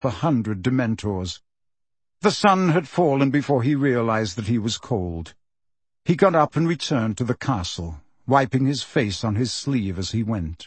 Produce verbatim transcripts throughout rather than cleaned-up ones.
a hundred Dementors. The sun had fallen before he realized that he was cold. He got up and returned to the castle, wiping his face on his sleeve as he went.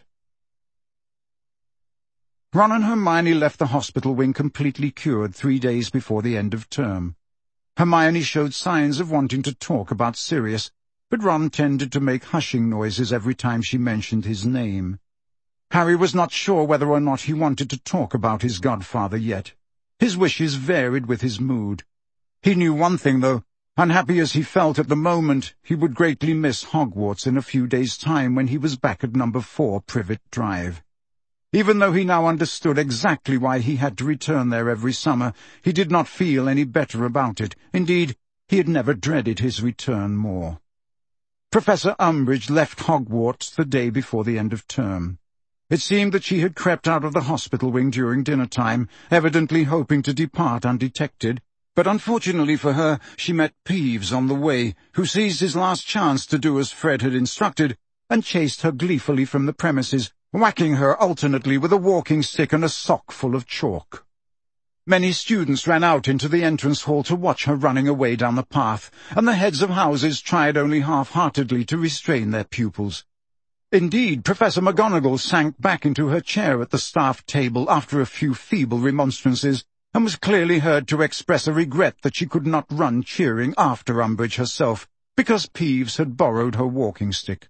Ron and Hermione left the hospital wing completely cured three days before the end of term. Hermione showed signs of wanting to talk about Sirius, but Ron tended to make hushing noises every time she mentioned his name. Harry was not sure whether or not he wanted to talk about his godfather yet. His wishes varied with his mood. He knew one thing, though. Unhappy as he felt at the moment, he would greatly miss Hogwarts in a few days' time when he was back at number four Privet Drive. Even though he now understood exactly why he had to return there every summer, he did not feel any better about it. Indeed, he had never dreaded his return more. Professor Umbridge left Hogwarts the day before the end of term. It seemed that she had crept out of the hospital wing during dinner time, evidently hoping to depart undetected, but unfortunately for her, she met Peeves on the way, who seized his last chance to do as Fred had instructed, and chased her gleefully from the premises, whacking her alternately with a walking stick and a sock full of chalk. Many students ran out into the entrance hall to watch her running away down the path, and the heads of houses tried only half-heartedly to restrain their pupils. Indeed, Professor McGonagall sank back into her chair at the staff table after a few feeble remonstrances, and was clearly heard to express a regret that she could not run cheering after Umbridge herself, because Peeves had borrowed her walking stick.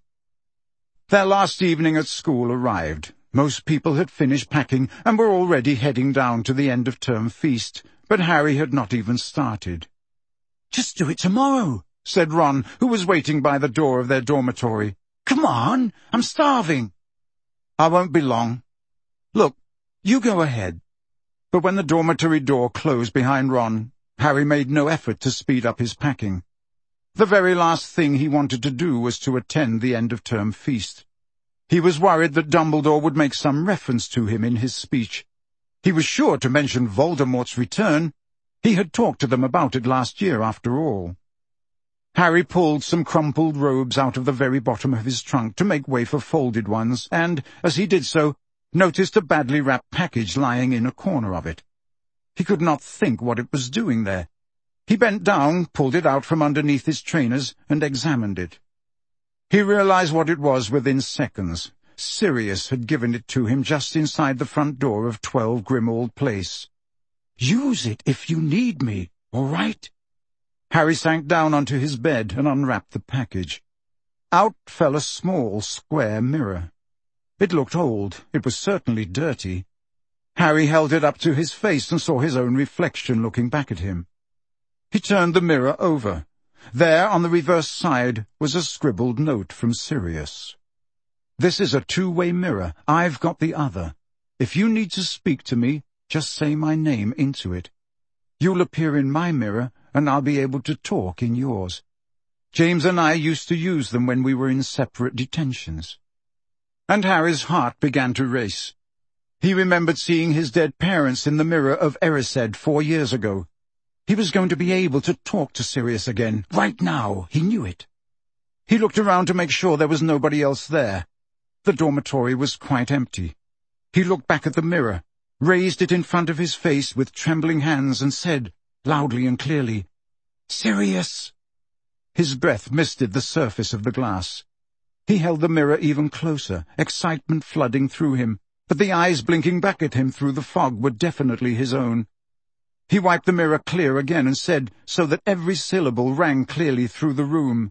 Their last evening at school arrived. Most people had finished packing and were already heading down to the end-of-term feast, but Harry had not even started. "Just do it tomorrow," said Ron, who was waiting by the door of their dormitory. "Come on, I'm starving." "I won't be long. Look, you go ahead." But when the dormitory door closed behind Ron, Harry made no effort to speed up his packing. The very last thing he wanted to do was to attend the end-of-term feast. He was worried that Dumbledore would make some reference to him in his speech. He was sure to mention Voldemort's return. He had talked to them about it last year, after all. Harry pulled some crumpled robes out of the very bottom of his trunk to make way for folded ones, and, as he did so, noticed a badly wrapped package lying in a corner of it. He could not think what it was doing there. He bent down, pulled it out from underneath his trainers, and examined it. He realized what it was within seconds. Sirius had given it to him just inside the front door of twelve Grimmauld Place. "Use it if you need me, all right?" Harry sank down onto his bed and unwrapped the package. Out fell a small, square mirror. It looked old. It was certainly dirty. Harry held it up to his face and saw his own reflection looking back at him. He turned the mirror over. There, on the reverse side, was a scribbled note from Sirius. "This is a two-way mirror. I've got the other. If you need to speak to me, just say my name into it. You'll appear in my mirror, and I'll be able to talk in yours. James and I used to use them when we were in separate detentions." And Harry's heart began to race. He remembered seeing his dead parents in the mirror of Erised four years ago. He was going to be able to talk to Sirius again, right now. He knew it. He looked around to make sure there was nobody else there. The dormitory was quite empty. He looked back at the mirror, raised it in front of his face with trembling hands, and said, loudly and clearly, "Sirius!" His breath misted the surface of the glass. He held the mirror even closer, excitement flooding through him, but the eyes blinking back at him through the fog were definitely his own. He wiped the mirror clear again and said, so that every syllable rang clearly through the room,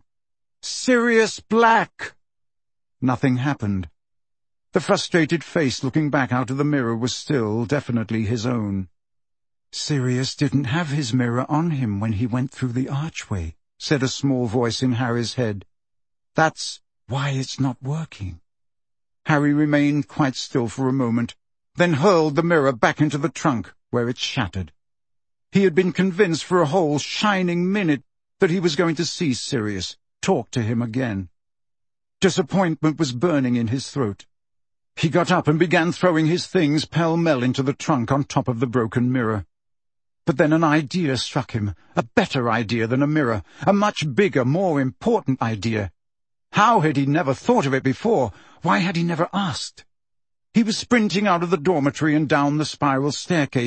"Sirius Black!" Nothing happened. The frustrated face looking back out of the mirror was still definitely his own. "Sirius didn't have his mirror on him when he went through the archway," said a small voice in Harry's head. "That's why it's not working." Harry remained quite still for a moment, then hurled the mirror back into the trunk, where it shattered. He had been convinced for a whole shining minute that he was going to see Sirius, talk to him again. Disappointment was burning in his throat. He got up and began throwing his things pell-mell into the trunk on top of the broken mirror. But then an idea struck him, a better idea than a mirror, a much bigger, more important idea. How had he never thought of it before? Why had he never asked? He was sprinting out of the dormitory and down the spiral staircase.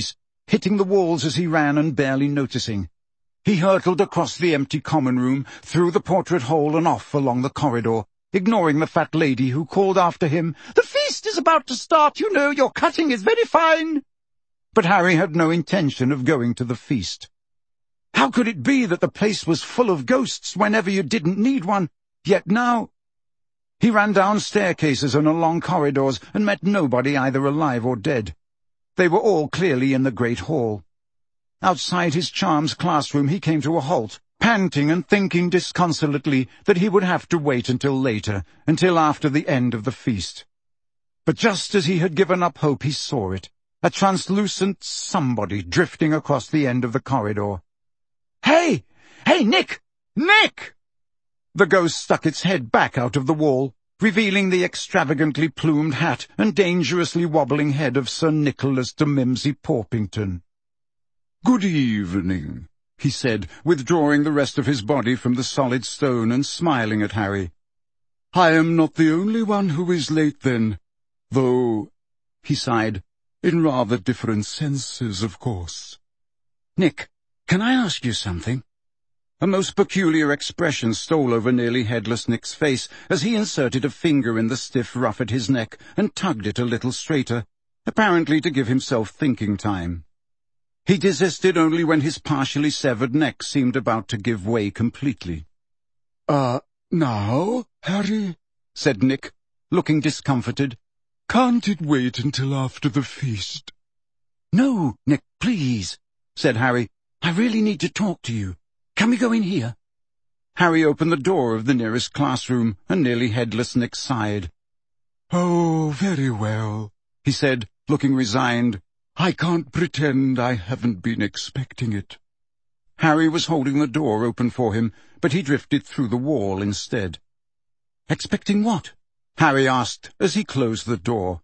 hitting the walls as he ran and barely noticing. He hurtled across the empty common room, through the portrait hole and off along the corridor, ignoring the fat lady who called after him, "The feast is about to start, you know, your cutting is very fine." But Harry had no intention of going to the feast. How could it be that the place was full of ghosts whenever you didn't need one, yet now... He ran down staircases and along corridors and met nobody either alive or dead. They were all clearly in the great hall. Outside his charms classroom he came to a halt, panting and thinking disconsolately that he would have to wait until later, until after the end of the feast. But just as he had given up hope he saw it, a translucent somebody drifting across the end of the corridor. "Hey! Hey, Nick! Nick!" The ghost stuck its head back out of the wall, revealing the extravagantly plumed hat and dangerously wobbling head of Sir Nicholas de Mimsy Porpington. "Good evening," he said, withdrawing the rest of his body from the solid stone and smiling at Harry. "I am not the only one who is late then, though," he sighed, "in rather different senses, of course." "Nick, can I ask you something?" A most peculiar expression stole over nearly headless Nick's face as he inserted a finger in the stiff ruff at his neck and tugged it a little straighter, apparently to give himself thinking time. He desisted only when his partially severed neck seemed about to give way completely. "Uh, now, Harry?" said Nick, looking discomforted. "Can't it wait until after the feast?" "No, Nick, please," said Harry. "I really need to talk to you. Can we go in here?" Harry opened the door of the nearest classroom, and nearly headless Nick sighed. "Oh, very well," he said, looking resigned. "I can't pretend I haven't been expecting it." Harry was holding the door open for him, but he drifted through the wall instead. "Expecting what?" Harry asked as he closed the door.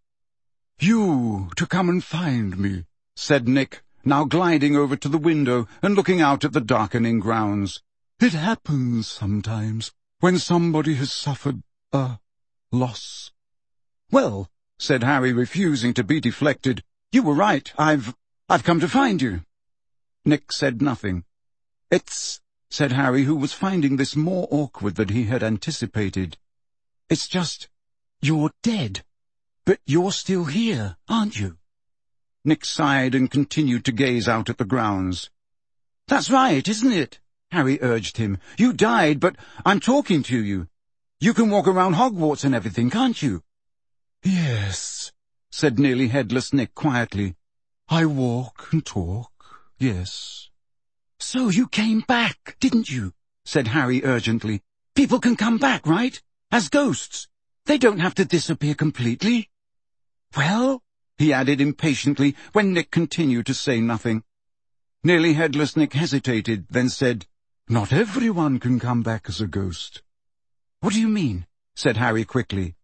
"You to come and find me," said Nick, now gliding over to the window and looking out at the darkening grounds. "It happens sometimes, when somebody has suffered a loss." "Well," said Harry, refusing to be deflected, "you were right. I've... I've come to find you." Nick said nothing. "It's," said Harry, who was finding this more awkward than he had anticipated. "It's just, you're dead. But you're still here, aren't you?" Nick sighed and continued to gaze out at the grounds. "That's right, isn't it?" Harry urged him. "You died, but I'm talking to you. You can walk around Hogwarts and everything, can't you?" "Yes," said nearly headless Nick quietly. "I walk and talk, yes." "So you came back, didn't you?" said Harry urgently. "People can come back, right? As ghosts. They don't have to disappear completely." "Well," he added impatiently when Nick continued to say nothing. Nearly headless Nick hesitated, then said, "Not everyone can come back as a ghost." "What do you mean?" said Harry quickly.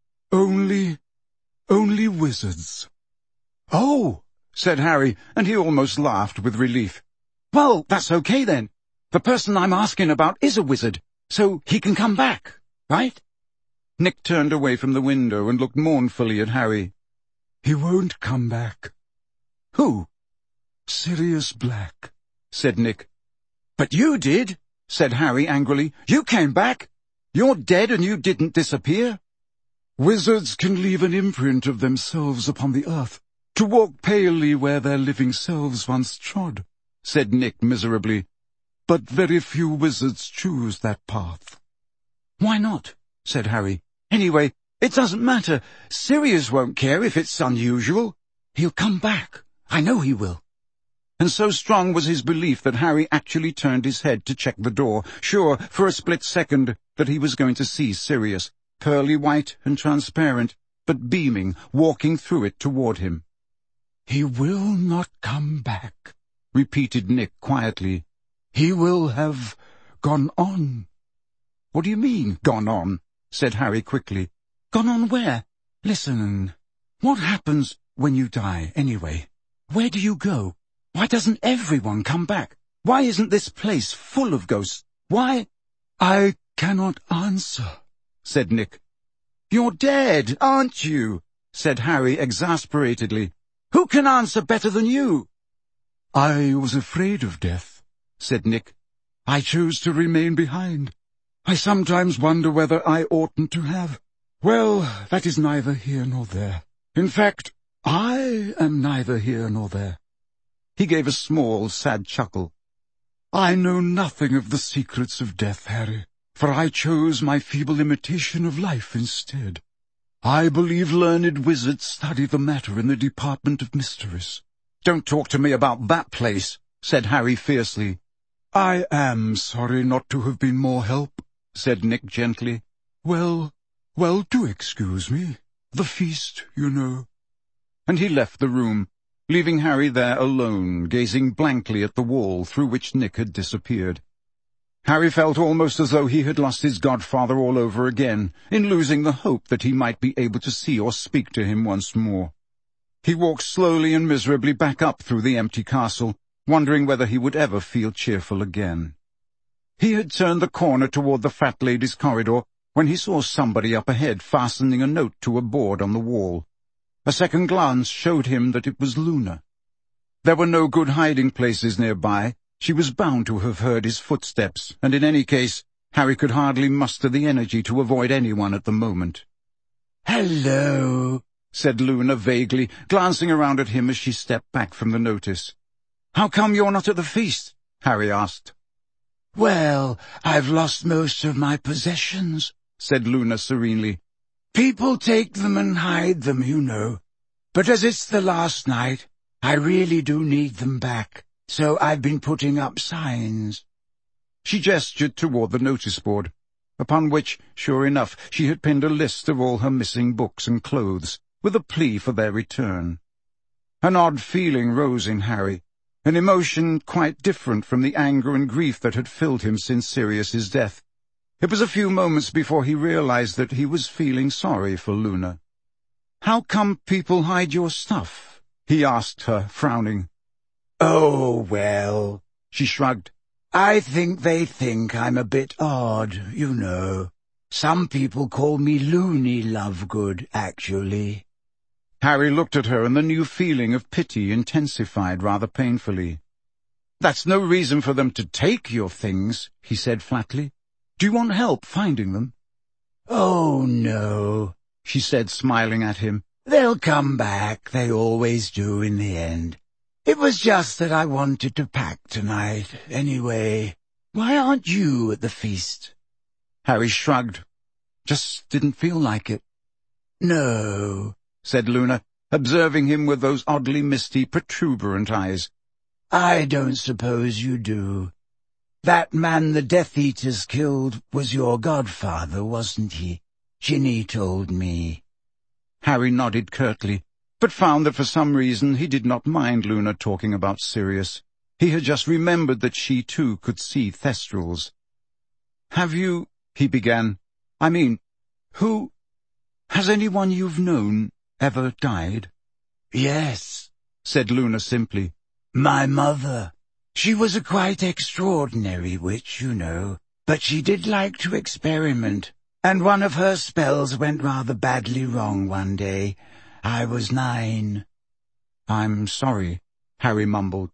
Only, only wizards." "Oh," said Harry, and he almost laughed with relief. "Well, that's okay then. The person I'm asking about is a wizard, so he can come back, right?" Nick turned away from the window and looked mournfully at Harry. "He won't come back." "Who?" "Sirius Black," said Nick. "But you did," said Harry angrily. "You came back. You're dead and you didn't disappear." "Wizards can leave an imprint of themselves upon the earth, to walk palely where their living selves once trod," said Nick miserably. "But very few wizards choose that path." "Why not?" said Harry. "Anyway, it doesn't matter. Sirius won't care if it's unusual. He'll come back. I know he will." And so strong was his belief that Harry actually turned his head to check the door, sure for a split second that he was going to see Sirius, pearly white and transparent, but beaming, walking through it toward him. "He will not come back," repeated Nick quietly. "He will have gone on." "What do you mean, gone on?" said Harry quickly. "Gone on where? Listen, what happens when you die, anyway? Where do you go? Why doesn't everyone come back? Why isn't this place full of ghosts? Why—" "I cannot answer," said Nick. "You're dead, aren't you?" said Harry exasperatedly. "Who can answer better than you?" "I was afraid of death," said Nick. "I chose to remain behind. I sometimes wonder whether I oughtn't to have. Well, that is neither here nor there. In fact, I am neither here nor there." He gave a small, sad chuckle. "I know nothing of the secrets of death, Harry, for I chose my feeble imitation of life instead. I believe learned wizards study the matter in the Department of Mysteries." "Don't talk to me about that place," said Harry fiercely. "I am sorry not to have been more help," said Nick gently. Well, well, do excuse me. The feast, you know." And he left the room, leaving Harry there alone, gazing blankly at the wall through which Nick had disappeared. Harry felt almost as though he had lost his godfather all over again, in losing the hope that he might be able to see or speak to him once more. He walked slowly and miserably back up through the empty castle, wondering whether he would ever feel cheerful again. He had turned the corner toward the fat lady's corridor when he saw somebody up ahead fastening a note to a board on the wall. A second glance showed him that it was Luna. There were no good hiding places nearby. She was bound to have heard his footsteps, and in any case, Harry could hardly muster the energy to avoid anyone at the moment. "Hello," said Luna vaguely, glancing around at him as she stepped back from the notice. "How come you're not at the feast?" Harry asked. "Well, I've lost most of my possessions," said Luna serenely. "People take them and hide them, you know. But as it's the last night, I really do need them back. So I've been putting up signs." She gestured toward the notice board, upon which, sure enough, she had pinned a list of all her missing books and clothes, with a plea for their return. An odd feeling rose in Harry, an emotion quite different from the anger and grief that had filled him since Sirius's death. It was a few moments before he realized that he was feeling sorry for Luna. "How come people hide your stuff?" he asked her, frowning. "Oh, well," she shrugged. "I think they think I'm a bit odd, you know. Some people call me Loony Lovegood, actually." Harry looked at her, and the new feeling of pity intensified rather painfully. "That's no reason for them to take your things," he said flatly. "Do you want help finding them?" "Oh, no," she said, smiling at him. "They'll come back. They always do in the end. It was just that I wanted to pack tonight, anyway. Why aren't you at the feast?" Harry shrugged. "Just didn't feel like it." "No," said Luna, observing him with those oddly misty, protuberant eyes. "I don't suppose you do. That man the Death Eaters killed was your godfather, wasn't he? Ginny told me." Harry nodded curtly, but found that for some reason he did not mind Luna talking about Sirius. He had just remembered that she too could see Thestrals. "Have you—" he began. "I mean, who— has anyone you've known ever died?" "Yes," said Luna simply. "My mother. She was a quite extraordinary witch, you know, but she did like to experiment, and one of her spells went rather badly wrong one day. I was nine." "I'm sorry," Harry mumbled.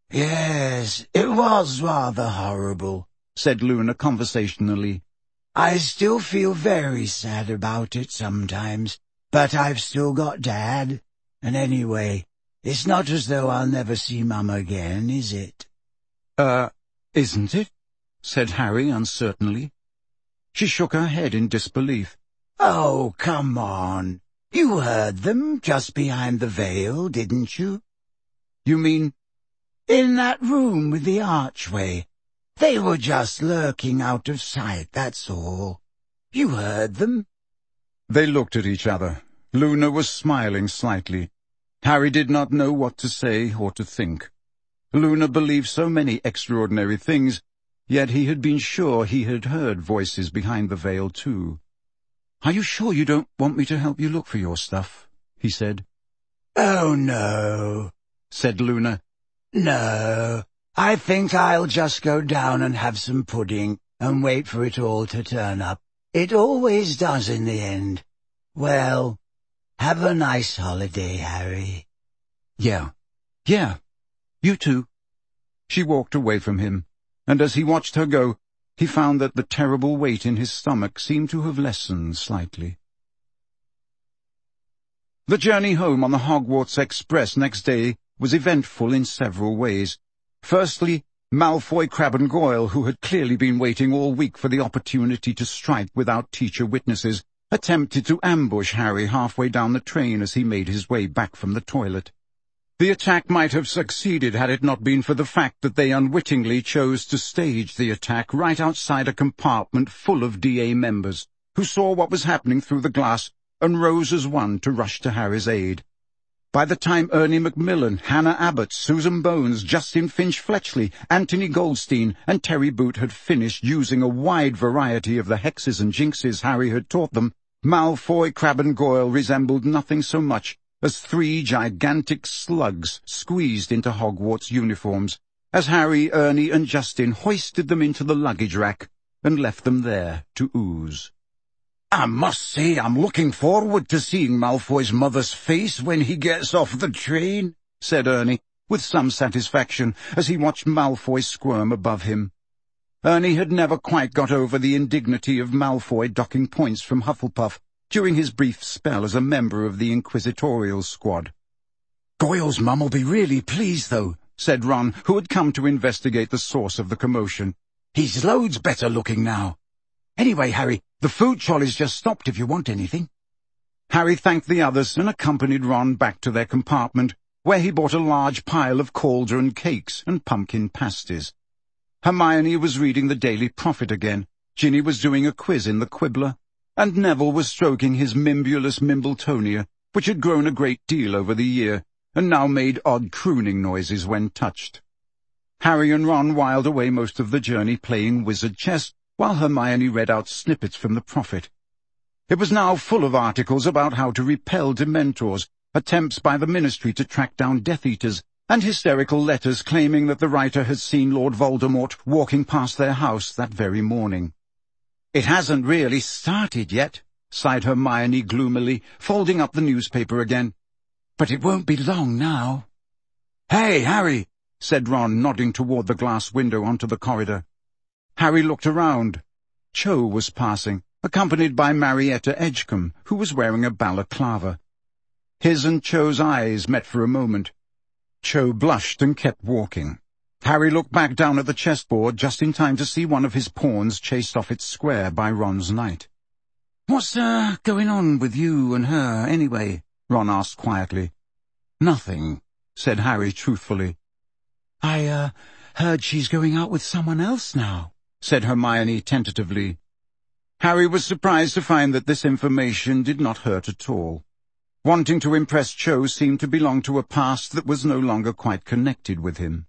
"Yes, it was rather horrible," said Luna conversationally. "I still feel very sad about it sometimes, but I've still got Dad, and anyway, it's not as though I'll never see Mum again, is it?" Uh, isn't it?" said Harry uncertainly. She shook her head in disbelief. "Oh, come on. You heard them just behind the veil, didn't you?" "You mean—" "In that room with the archway. They were just lurking out of sight, that's all. You heard them." They looked at each other. Luna was smiling slightly. Harry did not know what to say or to think. Luna believed so many extraordinary things, yet he had been sure he had heard voices behind the veil too. "Are you sure you don't want me to help you look for your stuff?" he said. "Oh, no," said Luna. "No, I think I'll just go down and have some pudding and wait for it all to turn up. It always does in the end. Well, have a nice holiday, Harry." Yeah, yeah, you too." She walked away from him, and as he watched her go, he found that the terrible weight in his stomach seemed to have lessened slightly. The journey home on the Hogwarts Express next day was eventful in several ways. Firstly, Malfoy, Crabbe and Goyle, who had clearly been waiting all week for the opportunity to strike without teacher witnesses, attempted to ambush Harry halfway down the train as he made his way back from the toilet. The attack might have succeeded had it not been for the fact that they unwittingly chose to stage the attack right outside a compartment full of D A members, who saw what was happening through the glass and rose as one to rush to Harry's aid. By the time Ernie Macmillan, Hannah Abbott, Susan Bones, Justin Finch-Fletchley, Anthony Goldstein and Terry Boot had finished using a wide variety of the hexes and jinxes Harry had taught them, Malfoy, Crabbe and Goyle resembled nothing so much as three gigantic slugs squeezed into Hogwarts uniforms, as Harry, Ernie and Justin hoisted them into the luggage rack and left them there to ooze. "I must say I'm looking forward to seeing Malfoy's mother's face when he gets off the train," said Ernie, with some satisfaction, as he watched Malfoy squirm above him. Ernie had never quite got over the indignity of Malfoy docking points from Hufflepuff during his brief spell as a member of the Inquisitorial Squad. "Goyle's mum'll be really pleased, though," said Ron, who had come to investigate the source of the commotion. "He's loads better looking now. Anyway, Harry, the food trolley's just stopped if you want anything." Harry thanked the others and accompanied Ron back to their compartment, where he bought a large pile of cauldron cakes and pumpkin pasties. Hermione was reading the Daily Prophet again, Ginny was doing a quiz in the Quibbler, and Neville was stroking his Mimbulus Mimbletonia, which had grown a great deal over the year, and now made odd crooning noises when touched. Harry and Ron whiled away most of the journey playing wizard chess, while Hermione read out snippets from the Prophet. It was now full of articles about how to repel Dementors, attempts by the Ministry to track down Death Eaters, and hysterical letters claiming that the writer had seen Lord Voldemort walking past their house that very morning. "It hasn't really started yet," sighed Hermione gloomily, folding up the newspaper again. "But it won't be long now." "Hey, Harry," said Ron, nodding toward the glass window onto the corridor. Harry looked around. Cho was passing, accompanied by Marietta Edgecombe, who was wearing a balaclava. His and Cho's eyes met for a moment. Cho blushed and kept walking. Harry looked back down at the chessboard just in time to see one of his pawns chased off its square by Ron's knight. "What's, uh, going on with you and her, anyway?" Ron asked quietly. "Nothing," said Harry truthfully. I, uh, heard she's going out with someone else now," said Hermione tentatively. Harry was surprised to find that this information did not hurt at all. Wanting to impress Cho seemed to belong to a past that was no longer quite connected with him.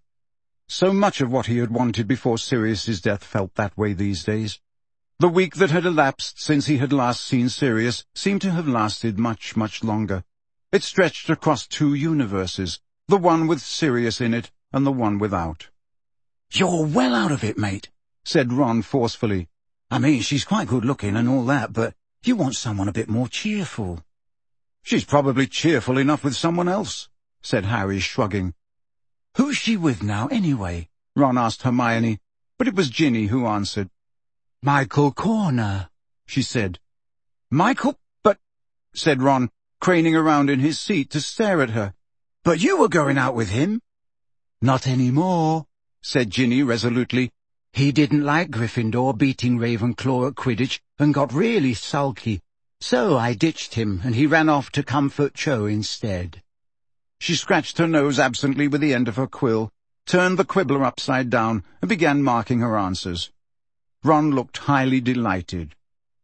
So much of what he had wanted before Sirius's death felt that way these days. The week that had elapsed since he had last seen Sirius seemed to have lasted much, much longer. It stretched across two universes, the one with Sirius in it and the one without. "You're well out of it, mate," said Ron forcefully. "I mean, she's quite good-looking and all that, but you want someone a bit more cheerful." "She's probably cheerful enough with someone else," said Harry, shrugging. "Who's she with now, anyway?" Ron asked Hermione, but it was Ginny who answered. "Michael Corner," she said. "Michael? But—" said Ron, craning around in his seat to stare at her. "But you were going out with him." "Not anymore," said Ginny resolutely. "He didn't like Gryffindor beating Ravenclaw at Quidditch and got really sulky. So I ditched him, and he ran off to comfort Cho instead." She scratched her nose absently with the end of her quill, turned the quibbler upside down, and began marking her answers. Ron looked highly delighted.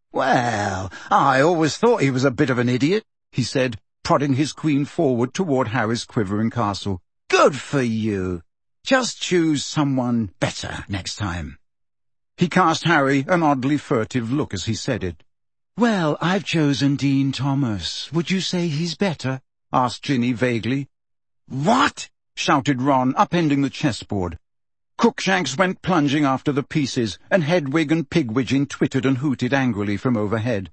"Well, I always thought he was a bit of an idiot," he said, prodding his queen forward toward Harry's quivering castle. "Good for you. Just choose someone better next time." He cast Harry an oddly furtive look as he said it. "Well, I've chosen Dean Thomas. Would you say he's better?" asked Ginny vaguely. "What?" shouted Ron, upending the chessboard. Crookshanks went plunging after the pieces, and Hedwig and Pigwidgeon twittered and hooted angrily from overhead.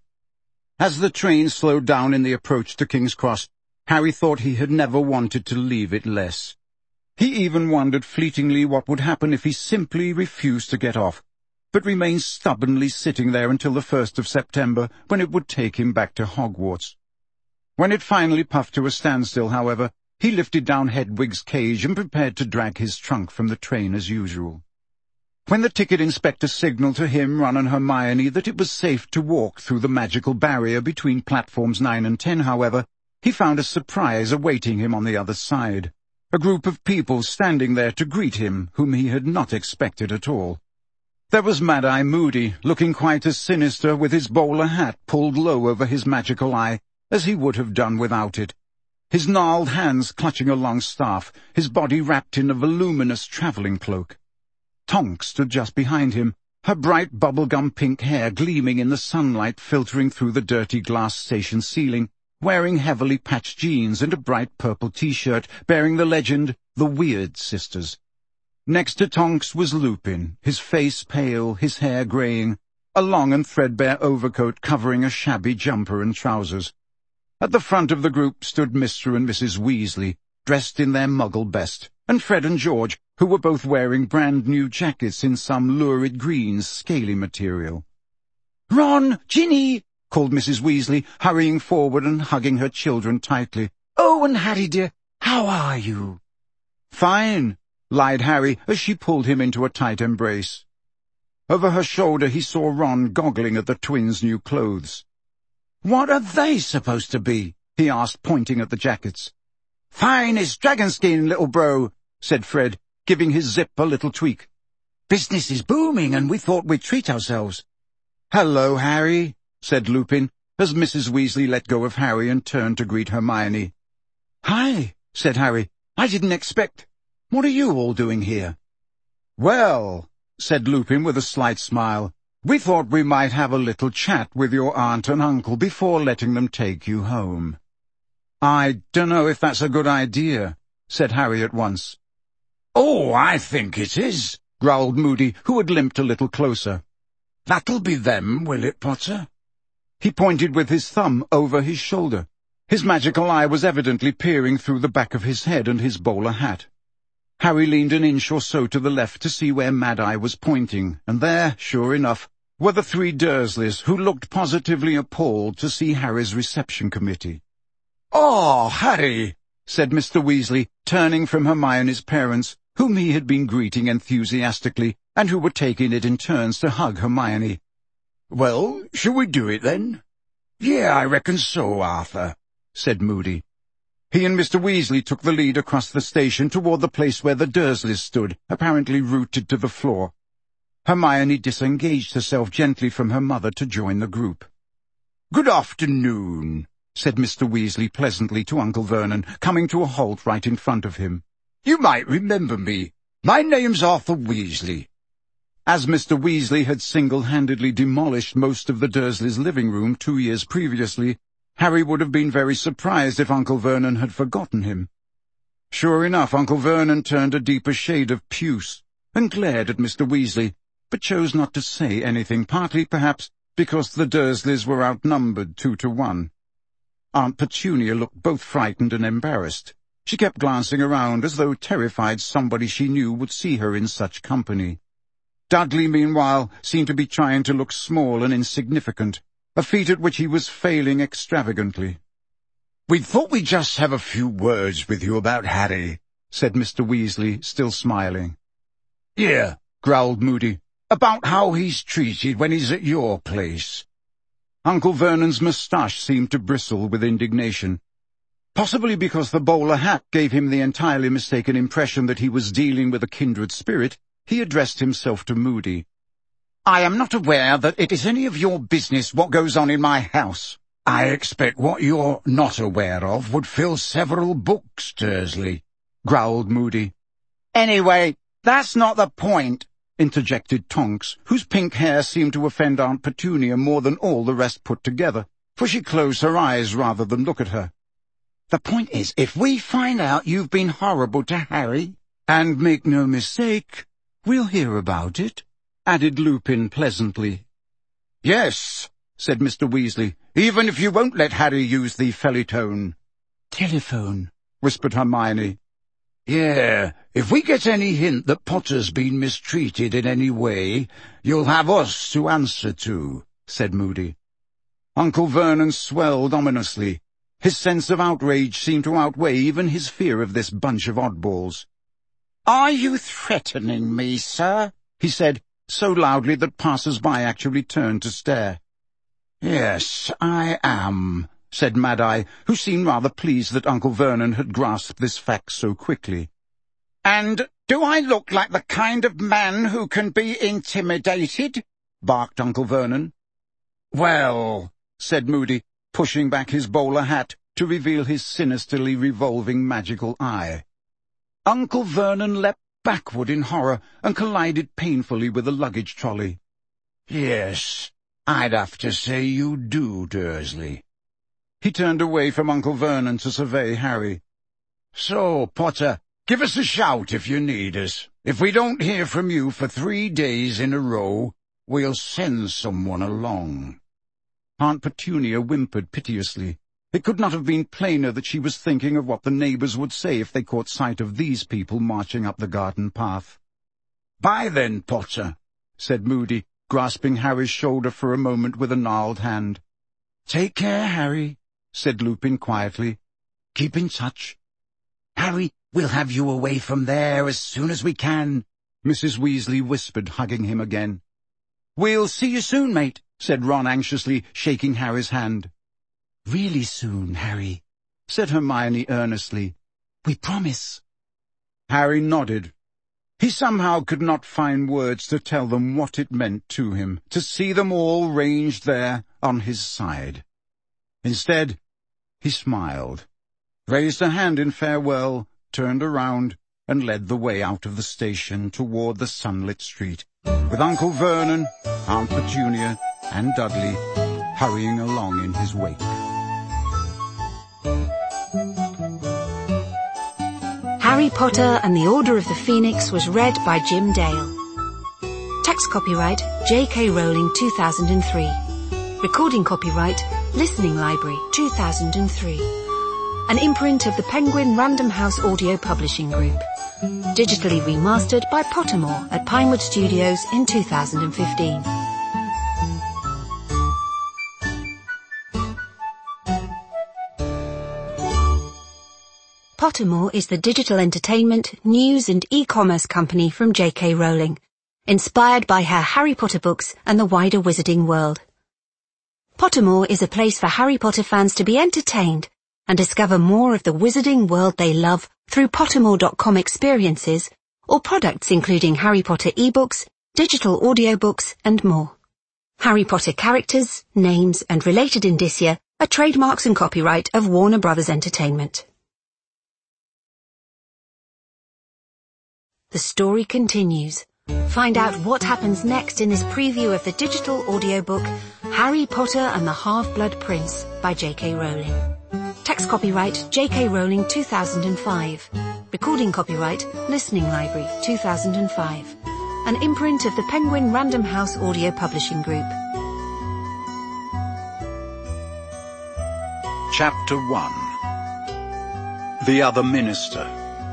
As the train slowed down in the approach to King's Cross, Harry thought he had never wanted to leave it less. He even wondered fleetingly what would happen if he simply refused to get off, but remained stubbornly sitting there until the first of September, when it would take him back to Hogwarts. When it finally puffed to a standstill, however, he lifted down Hedwig's cage and prepared to drag his trunk from the train as usual. When the ticket inspector signalled to him, Ron and Hermione that it was safe to walk through the magical barrier between platforms nine and ten, however, he found a surprise awaiting him on the other side. A group of people standing there to greet him, whom he had not expected at all. There was Mad-Eye Moody, looking quite as sinister, with his bowler hat pulled low over his magical eye, as he would have done without it. His gnarled hands clutching a long staff, his body wrapped in a voluminous travelling cloak. Tonks stood just behind him, her bright bubblegum pink hair gleaming in the sunlight filtering through the dirty glass station ceiling, wearing heavily patched jeans and a bright purple T-shirt bearing the legend, The Weird Sisters. Next to Tonks was Lupin, his face pale, his hair greying, a long and threadbare overcoat covering a shabby jumper and trousers. At the front of the group stood Mister and Missus Weasley, dressed in their muggle best, and Fred and George, who were both wearing brand-new jackets in some lurid green, scaly material. "Ron! Ginny!" called Missus Weasley, hurrying forward and hugging her children tightly. "Oh, and Harry, dear, how are you?" "Fine," lied Harry as she pulled him into a tight embrace. Over her shoulder he saw Ron goggling at the twins' new clothes. "What are they supposed to be?" he asked, pointing at the jackets. "Fine as dragon skin, little bro," said Fred, giving his zip a little tweak. "Business is booming, and we thought we'd treat ourselves." "Hello, Harry," said Lupin, as Missus Weasley let go of Harry and turned to greet Hermione. "Hi," said Harry. "I didn't expect. What are you all doing here?" "Well," said Lupin with a slight smile, "we thought we might have a little chat with your aunt and uncle before letting them take you home." "I dunno if that's a good idea," said Harry at once. "Oh, I think it is," growled Moody, who had limped a little closer. "That'll be them, will it, Potter?" He pointed with his thumb over his shoulder. His magical eye was evidently peering through the back of his head and his bowler hat. Harry leaned an inch or so to the left to see where Mad-Eye was pointing, and there, sure enough, were the three Dursleys, who looked positively appalled to see Harry's reception committee. "Oh, Harry," said Mister Weasley, turning from Hermione's parents, whom he had been greeting enthusiastically, and who were taking it in turns to hug Hermione. "Well, shall we do it then?" "Yeah, I reckon so, Arthur," said Moody. He and Mister Weasley took the lead across the station toward the place where the Dursleys stood, apparently rooted to the floor. Hermione disengaged herself gently from her mother to join the group. "Good afternoon," said Mister Weasley pleasantly to Uncle Vernon, coming to a halt right in front of him. "You might remember me. My name's Arthur Weasley." As Mister Weasley had single-handedly demolished most of the Dursleys' living room two years previously, Harry would have been very surprised if Uncle Vernon had forgotten him. Sure enough, Uncle Vernon turned a deeper shade of puce and glared at Mister Weasley, but chose not to say anything, partly, perhaps, because the Dursleys were outnumbered two to one. Aunt Petunia looked both frightened and embarrassed. She kept glancing around as though terrified somebody she knew would see her in such company. Dudley, meanwhile, seemed to be trying to look small and insignificant, a feat at which he was failing extravagantly. "We thought we'd just have a few words with you about Harry," said Mister Weasley, still smiling. "Yeah," growled Moody, "about how he's treated when he's at your place." Uncle Vernon's moustache seemed to bristle with indignation. Possibly because the bowler hat gave him the entirely mistaken impression that he was dealing with a kindred spirit, he addressed himself to Moody. "I am not aware that it is any of your business what goes on in my house." "I expect what you're not aware of would fill several books, Dursley," growled Moody. "Anyway, that's not the point," interjected Tonks, whose pink hair seemed to offend Aunt Petunia more than all the rest put together, for she closed her eyes rather than look at her. "The point is, if we find out you've been horrible to Harry, and make no mistake, we'll hear about it," added Lupin pleasantly. "Yes," said Mister Weasley, "even if you won't let Harry use the Feliton." "Telephone," whispered Hermione. Yeah, if we get any hint that Potter's been mistreated in any way, you'll have us to answer to," said Moody. Uncle Vernon swelled ominously. His sense of outrage seemed to outweigh even his fear of this bunch of oddballs. "Are you threatening me, sir?" he said, so loudly that passers-by actually turned to stare. "Yes, I am," said Mad-Eye, who seemed rather pleased that Uncle Vernon had grasped this fact so quickly. "And do I look like the kind of man who can be intimidated?" barked Uncle Vernon. "Well," said Moody, pushing back his bowler hat to reveal his sinisterly revolving magical eye. Uncle Vernon leapt backward in horror and collided painfully with the luggage trolley. "Yes, I'd have to say you do, Dursley." He turned away from Uncle Vernon to survey Harry. "So, Potter, give us a shout if you need us. If we don't hear from you for three days in a row, we'll send someone along." Aunt Petunia whimpered piteously. It could not have been plainer that she was thinking of what the neighbours would say if they caught sight of these people marching up the garden path. "Bye then, Potter," said Moody, grasping Harry's shoulder for a moment with a gnarled hand. "Take care, Harry," said Lupin quietly. "Keep in touch." "Harry, we'll have you away from there as soon as we can," Missus Weasley whispered, hugging him again. "We'll see you soon, mate," said Ron anxiously, shaking Harry's hand. "Really soon, Harry," said Hermione earnestly. "We promise." Harry nodded. He somehow could not find words to tell them what it meant to him, to see them all ranged there on his side. Instead, he smiled, raised a hand in farewell, turned around, and led the way out of the station toward the sunlit street, with Uncle Vernon, Aunt Petunia, and Dudley hurrying along in his wake. Harry Potter and the Order of the Phoenix was read by Jim Dale. Text copyright J K Rowling two thousand three. Recording copyright Listening Library two thousand three. An imprint of the Penguin Random House Audio Publishing Group. Digitally remastered by Pottermore at Pinewood Studios in two thousand fifteen. Pottermore is the digital entertainment, news and e-commerce company from J K Rowling, inspired by her Harry Potter books and the wider wizarding world. Pottermore is a place for Harry Potter fans to be entertained and discover more of the wizarding world they love through Pottermore dot com experiences or products including Harry Potter ebooks, digital audiobooks and more. Harry Potter characters, names and related indicia are trademarks and copyright of Warner Brothers Entertainment. The story continues. Find out what happens next in this preview of the digital audiobook Harry Potter and the Half-Blood Prince by J K Rowling. Text copyright J K Rowling two thousand five. Recording copyright Listening Library two thousand five. An imprint of the Penguin Random House Audio Publishing Group. Chapter one. The Other Minister.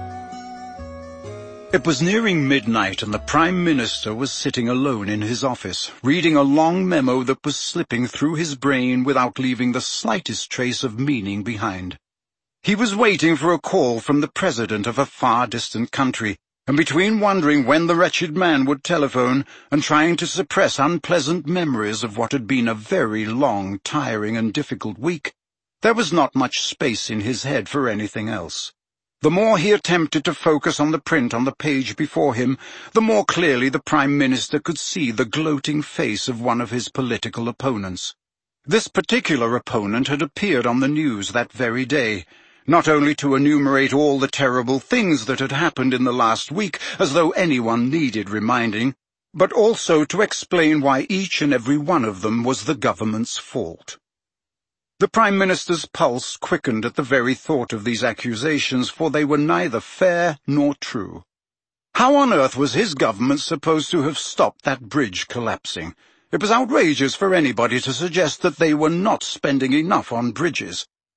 It was nearing midnight and the Prime Minister was sitting alone in his office, reading a long memo that was slipping through his brain without leaving the slightest trace of meaning behind. He was waiting for a call from the President of a far-distant country, and between wondering when the wretched man would telephone and trying to suppress unpleasant memories of what had been a very long, tiring and difficult week, there was not much space in his head for anything else. The more he attempted to focus on the print on the page before him, the more clearly the Prime Minister could see the gloating face of one of his political opponents. This particular opponent had appeared on the news that very day, not only to enumerate all the terrible things that had happened in the last week, as though anyone needed reminding, but also to explain why each and every one of them was the government's fault. The Prime Minister's pulse quickened at the very thought of these accusations, for they were neither fair nor true. How on earth was his government supposed to have stopped that bridge collapsing? It was outrageous for anybody to suggest that they were not spending enough on bridges.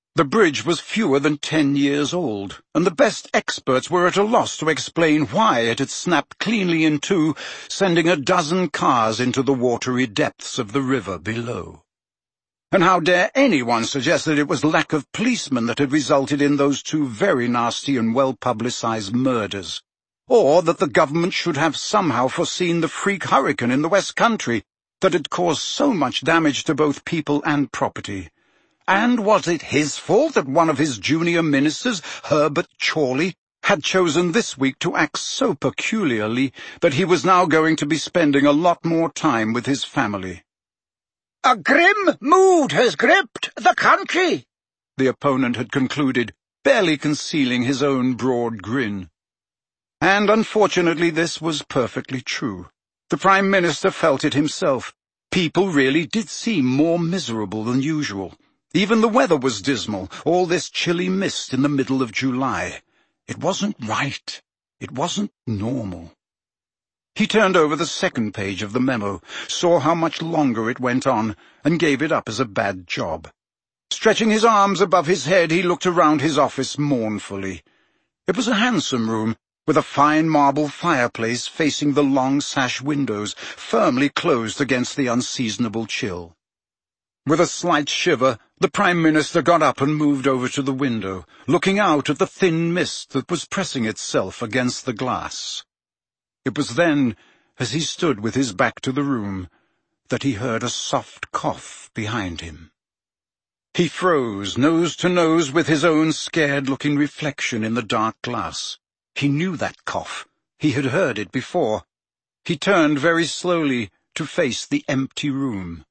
The bridge was fewer than ten years old, and the best experts were at a loss to explain why it had snapped cleanly in two, sending a dozen cars into the watery depths of the river below. And how dare anyone suggest that it was lack of policemen that had resulted in those two very nasty and well-publicized murders, or that the government should have somehow foreseen the freak hurricane in the West Country that had caused so much damage to both people and property. And was it his fault that one of his junior ministers, Herbert Chorley, had chosen this week to act so peculiarly that he was now going to be spending a lot more time with his family? "A grim mood has gripped the country," the opponent had concluded, barely concealing his own broad grin. And unfortunately this was perfectly true. The Prime Minister felt it himself. People really did seem more miserable than usual. Even the weather was dismal, all this chilly mist in the middle of July. It wasn't right. It wasn't normal. He turned over the second page of the memo, saw how much longer it went on, and gave it up as a bad job. Stretching his arms above his head, he looked around his office mournfully. It was a handsome room, with a fine marble fireplace facing the long sash windows, firmly closed against the unseasonable chill. With a slight shiver, the Prime Minister got up and moved over to the window, looking out at the thin mist that was pressing itself against the glass. It was then, as he stood with his back to the room, that he heard a soft cough behind him. He froze, nose to nose with his own scared-looking reflection in the dark glass. He knew that cough. He had heard it before. He turned very slowly to face the empty room.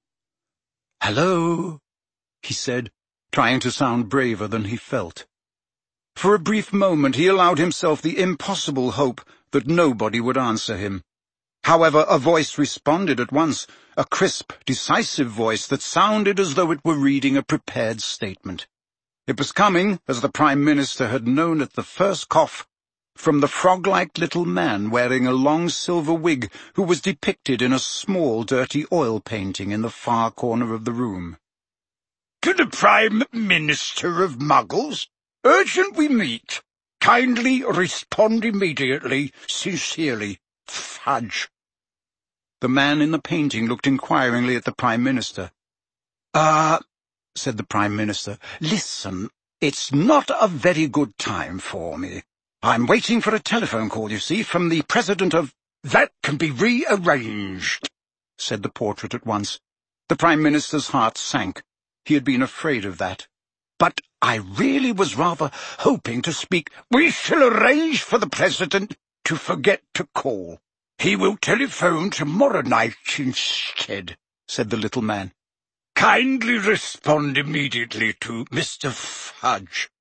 "Hello," he said, trying to sound braver than he felt. For a brief moment he allowed himself the impossible hope that nobody would answer him. However, a voice responded at once, a crisp, decisive voice that sounded as though it were reading a prepared statement. It was coming, as the Prime Minister had known at the first cough, from the frog-like little man wearing a long silver wig who was depicted in a small, dirty oil painting in the far corner of the room. "To the Prime Minister of Muggles, urgent we meet. Kindly respond immediately. Sincerely, Fudge." The man in the painting looked inquiringly at the Prime Minister. Ah, uh, said the Prime Minister, "listen, it's not a very good time for me. I'm waiting for a telephone call, you see, from the President of—" "That can be rearranged," said the portrait at once. The Prime Minister's heart sank. He had been afraid of that. "But I really was rather hoping to speak—" "We shall arrange for the President to forget to call. He will telephone tomorrow night instead," said the little man. "Kindly respond immediately to Mister Fudge."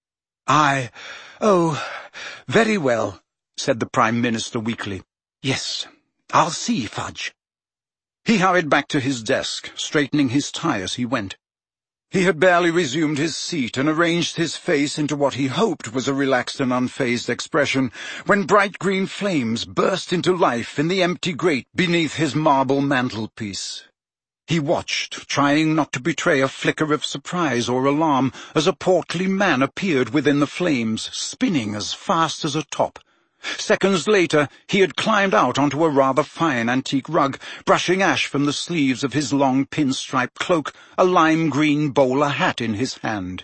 I... oh, very well," said the Prime Minister weakly. "Yes, I'll see Fudge." He hurried back to his desk, straightening his tie as he went. He had barely resumed his seat and arranged his face into what he hoped was a relaxed and unfazed expression, when bright green flames burst into life in the empty grate beneath his marble mantelpiece. He watched, trying not to betray a flicker of surprise or alarm, as a portly man appeared within the flames, spinning as fast as a top. Seconds later, he had climbed out onto a rather fine antique rug, brushing ash from the sleeves of his long pinstripe cloak, a lime-green bowler hat in his hand.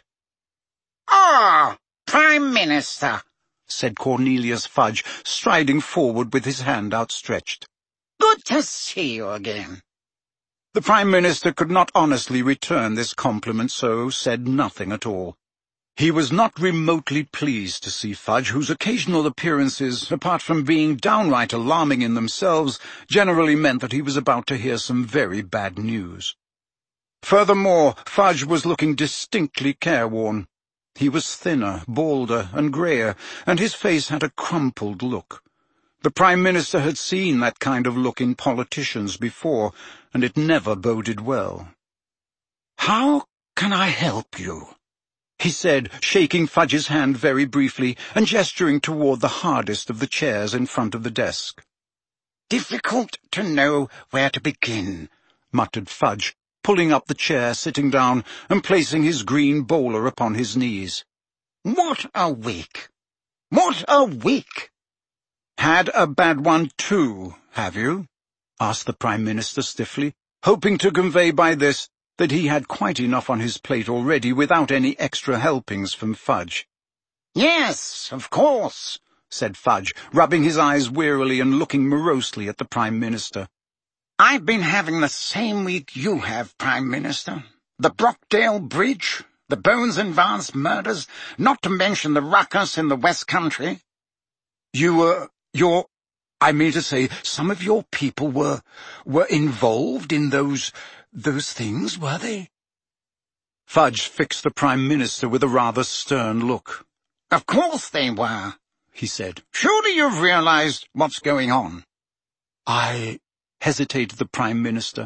"Ah, Prime Minister," said Cornelius Fudge, striding forward with his hand outstretched. "Good to see you again." The Prime Minister could not honestly return this compliment, so said nothing at all. He was not remotely pleased to see Fudge, whose occasional appearances, apart from being downright alarming in themselves, generally meant that he was about to hear some very bad news. Furthermore, Fudge was looking distinctly careworn. He was thinner, balder, and greyer, and his face had a crumpled look. The Prime Minister had seen that kind of look in politicians before, and it never boded well. "How can I help you?" he said, shaking Fudge's hand very briefly and gesturing toward the hardest of the chairs in front of the desk. "Difficult to know where to begin," muttered Fudge, pulling up the chair, sitting down, and placing his green bowler upon his knees. "What a week! What a week!" "Had a bad one too, have you?" asked the Prime Minister stiffly, hoping to convey by this that he had quite enough on his plate already without any extra helpings from Fudge. "Yes, of course," said Fudge, rubbing his eyes wearily and looking morosely at the Prime Minister. "I've been having the same week you have, Prime Minister. The Brockdale Bridge, the Bones and Vance murders, not to mention the ruckus in the West Country." You were, your, I mean to say, some of your people were, were involved in those, those things, were they? Fudge fixed the Prime Minister with a rather stern look. "Of course they were," he said. "Surely you've realized what's going on." I... hesitated the Prime Minister.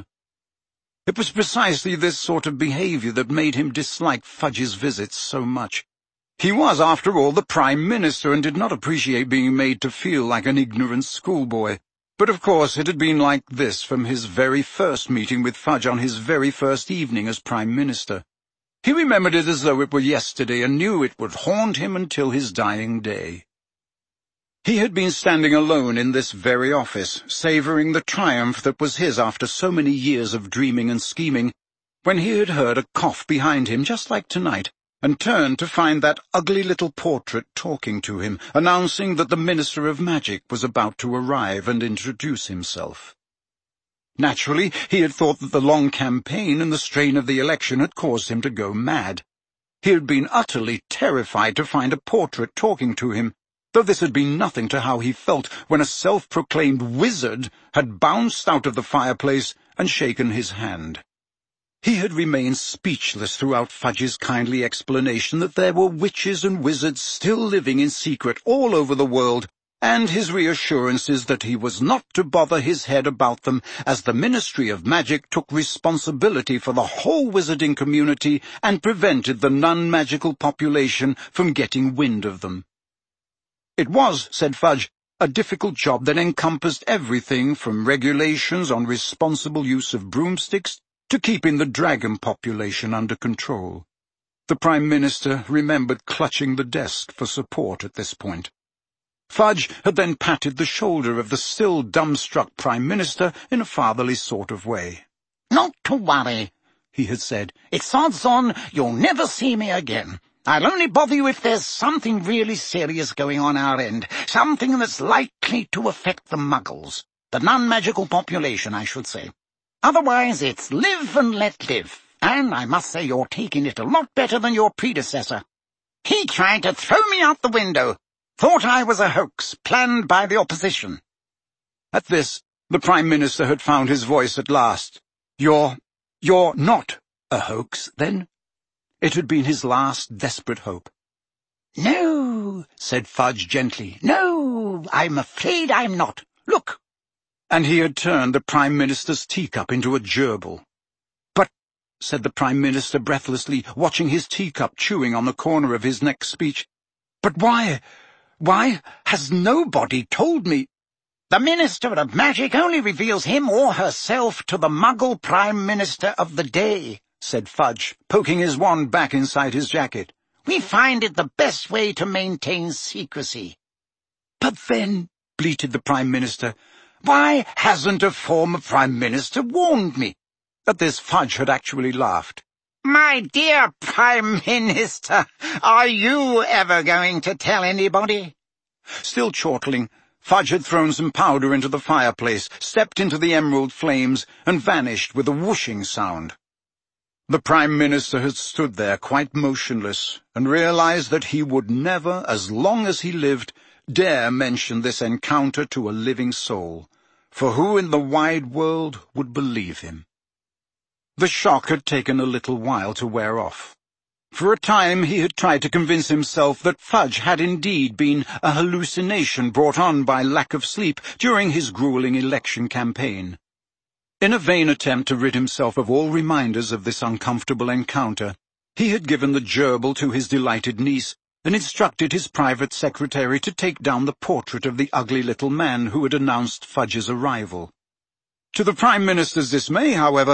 It was precisely this sort of behaviour that made him dislike Fudge's visits so much. He was, after all, the Prime Minister, and did not appreciate being made to feel like an ignorant schoolboy. But of course it had been like this from his very first meeting with Fudge on his very first evening as Prime Minister. He remembered it as though it were yesterday, and knew it would haunt him until his dying day. He had been standing alone in this very office, savouring the triumph that was his after so many years of dreaming and scheming, when he had heard a cough behind him, just like tonight, and turned to find that ugly little portrait talking to him, announcing that the Minister of Magic was about to arrive and introduce himself. Naturally, he had thought that the long campaign and the strain of the election had caused him to go mad. He had been utterly terrified to find a portrait talking to him, though this had been nothing to how he felt when a self-proclaimed wizard had bounced out of the fireplace and shaken his hand. He had remained speechless throughout Fudge's kindly explanation that there were witches and wizards still living in secret all over the world, and his reassurances that he was not to bother his head about them, as the Ministry of Magic took responsibility for the whole wizarding community and prevented the non-magical population from getting wind of them. It was, said Fudge, a difficult job that encompassed everything from regulations on responsible use of broomsticks to keeping the dragon population under control. The Prime Minister remembered clutching the desk for support at this point. Fudge had then patted the shoulder of the still dumbstruck Prime Minister in a fatherly sort of way. "Not to worry," he had said. "It's odds on you'll never see me again. I'll only bother you if there's something really serious going on our end, something that's likely to affect the Muggles, the non-magical population, I should say. Otherwise, it's live and let live, and I must say you're taking it a lot better than your predecessor. He tried to throw me out the window, thought I was a hoax planned by the opposition." At this, the Prime Minister had found his voice at last. You're... you're not a hoax, then? It had been his last desperate hope. "No," said Fudge gently. "No, I'm afraid I'm not. Look." And he had turned the Prime Minister's teacup into a gerbil. "But," said the Prime Minister breathlessly, watching his teacup chewing on the corner of his next speech, "but why, why has nobody told me—" "The Minister of Magic only reveals him or herself to the Muggle Prime Minister of the day," said Fudge, poking his wand back inside his jacket. "We find it the best way to maintain secrecy." "But then," bleated the Prime Minister, "why hasn't a former Prime Minister warned me?" At this, Fudge had actually laughed. "My dear Prime Minister, are you ever going to tell anybody?" Still chortling, Fudge had thrown some powder into the fireplace, stepped into the emerald flames, and vanished with a whooshing sound. The Prime Minister had stood there quite motionless, and realized that he would never, as long as he lived, dare mention this encounter to a living soul, for who in the wide world would believe him? The shock had taken a little while to wear off. For a time he had tried to convince himself that Fudge had indeed been a hallucination brought on by lack of sleep during his grueling election campaign. In a vain attempt to rid himself of all reminders of this uncomfortable encounter, he had given the gerbil to his delighted niece, and instructed his private secretary to take down the portrait of the ugly little man who had announced Fudge's arrival. To the Prime Minister's dismay, however,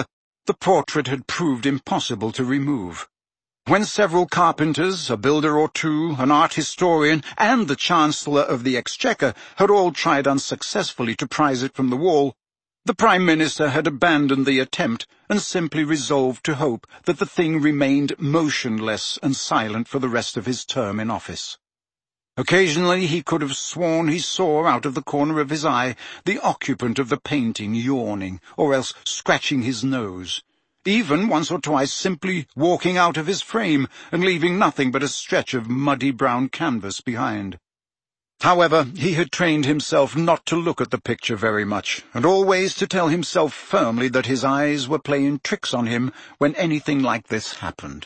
The portrait had proved impossible to remove. When several carpenters, a builder or two, an art historian, and the Chancellor of the Exchequer had all tried unsuccessfully to prise it from the wall, the Prime Minister had abandoned the attempt and simply resolved to hope that the thing remained motionless and silent for the rest of his term in office. Occasionally he could have sworn he saw out of the corner of his eye the occupant of the painting yawning, or else scratching his nose, even once or twice simply walking out of his frame and leaving nothing but a stretch of muddy brown canvas behind. However, he had trained himself not to look at the picture very much, and always to tell himself firmly that his eyes were playing tricks on him when anything like this happened.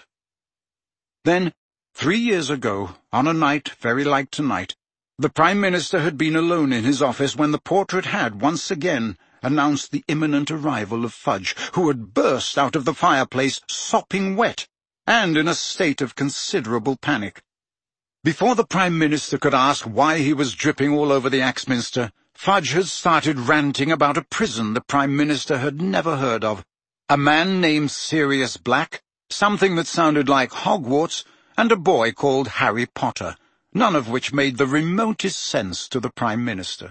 Then, three years ago, on a night very like tonight, the Prime Minister had been alone in his office when the portrait had, once again, announced the imminent arrival of Fudge, who had burst out of the fireplace sopping wet, and in a state of considerable panic. Before the Prime Minister could ask why he was dripping all over the Axminster, Fudge had started ranting about a prison the Prime Minister had never heard of, a man named Sirius Black, something that sounded like Hogwarts, and a boy called Harry Potter, none of which made the remotest sense to the Prime Minister.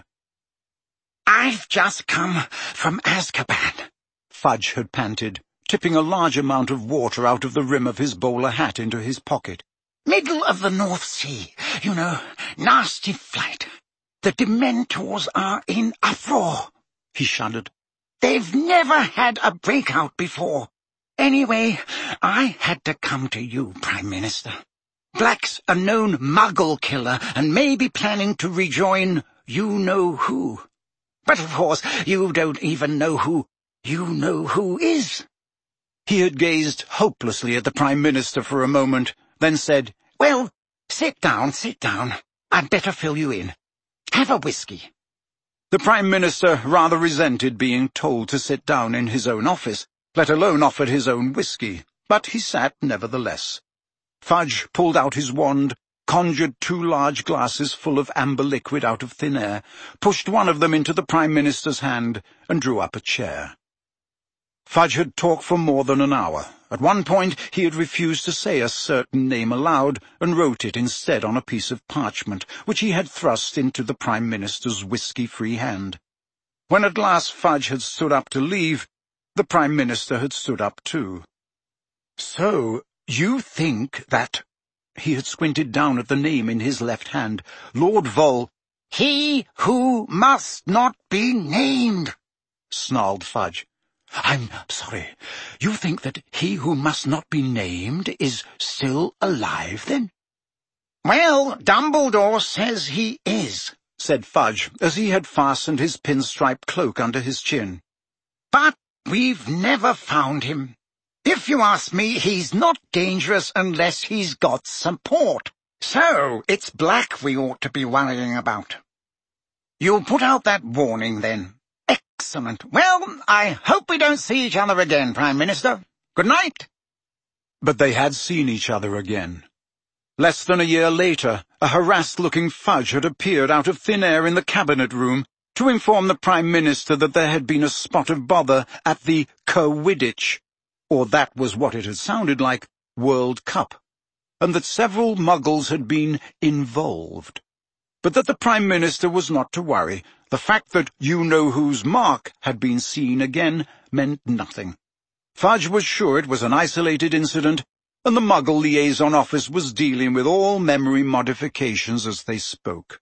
"I've just come from Azkaban," Fudge had panted, tipping a large amount of water out of the rim of his bowler hat into his pocket. "Middle of the North Sea, you know, nasty flight. The Dementors are in uproar." He shuddered. "They've never had a breakout before. Anyway, I had to come to you, Prime Minister. Black's a known Muggle killer and may be planning to rejoin you-know-who. But of course, you don't even know who you-know-who is." He had gazed hopelessly at the Prime Minister for a moment, then said, "Well, sit down, sit down. I'd better fill you in. Have a whiskey." The Prime Minister rather resented being told to sit down in his own office, let alone offered his own whiskey, but he sat nevertheless. Fudge pulled out his wand, conjured two large glasses full of amber liquid out of thin air, pushed one of them into the Prime Minister's hand, and drew up a chair. Fudge had talked for more than an hour. At one point he had refused to say a certain name aloud, and wrote it instead on a piece of parchment, which he had thrust into the Prime Minister's whiskey-free hand. When at last Fudge had stood up to leave, the Prime Minister had stood up too. "So, you think that—" He had squinted down at the name in his left hand. Lord Vol— "He who must not be named," snarled Fudge. "I'm sorry. You think that he who must not be named is still alive, then?" "Well, Dumbledore says he is," said Fudge, as he had fastened his pinstripe cloak under his chin. "But we've never found him. If you ask me, he's not dangerous unless he's got support. So it's Black we ought to be worrying about. You'll put out that warning, then. Excellent. Well, I hope we don't see each other again, Prime Minister. Good night." But they had seen each other again. Less than a year later, a harassed-looking Fudge had appeared out of thin air in the Cabinet Room to inform the Prime Minister that there had been a spot of bother at the Quidditch, or that was what it had sounded like, World Cup, and that several Muggles had been involved. But that the Prime Minister was not to worry. The fact that you-know-who's mark had been seen again meant nothing. Fudge was sure it was an isolated incident, and the Muggle Liaison Office was dealing with all memory modifications as they spoke.